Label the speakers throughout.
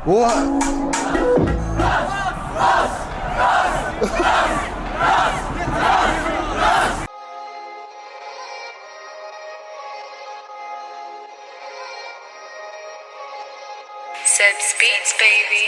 Speaker 1: What?
Speaker 2: Seb's Beats, baby.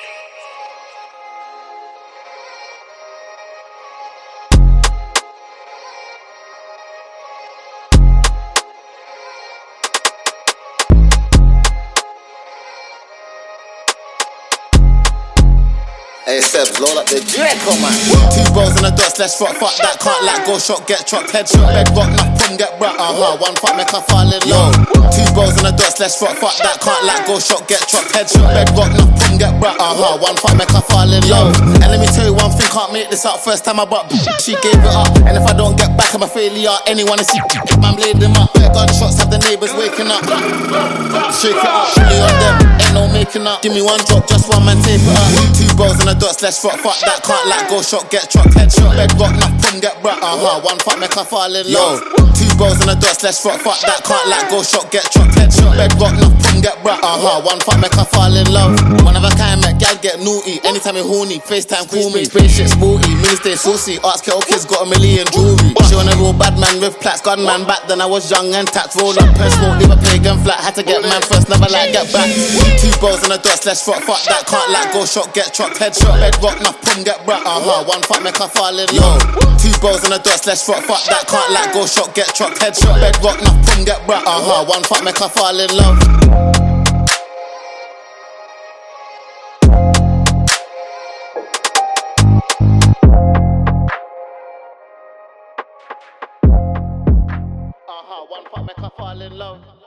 Speaker 3: Hey Sebs, roll up the Draco, man. 2 bros and a dot slash fuck that. Can't let go, shot, get chopped, headshot, bedrock, knock, pum, get brat. One fuck, make her fall in love. 2 bros and a dot slash fuck that. Can't let go, shot, get chopped, headshot, bedrock, knock, pum, get brat. One fuck, make her fall in love. And let me tell you one thing, can't make this out. First time I bought, she gave it up. And if I don't get back, I'm a failure. Anyone to see, man, blade them up. Gunshots have the neighbours waking up. Shake it up, chilly on them. Ain't no making up. Give me one drop, just one man, tape it up. 2 bros and a dot slash fuck that. Can't let go, shot, get chopped, headshot, bedrock, knock, pum, get brat. One fuck, make her fall in love. 2 bros and a dot slash fuck that. Can't let go, shot, get chopped, headshot, bedrock, knock, pum, get brat. One fuck, make her fall in love. One of a kind, make gal get naughty. Anytime you horny, FaceTime, call me. Spaceship sporty, mini stay saucy. Arts kettle kids got a million jewelry. She wanna roll bad man with plaits, gunman back then I was young and tax. Roll up, press, won't leave a pagan flat. Had to get man first, never like get back. 2 bros and a dot slash fuck that. Can't let go, shot, get chopped, headshot, bedrock, knock, pum, get brat. One fuck, make her fall in love. 2 bros and a dot slash fuck that. Can't let go, shot, get chopped, headshot, bedrock, knock, pum, get brat. One fuck, make her fall in love. One fuck, make her fall in love.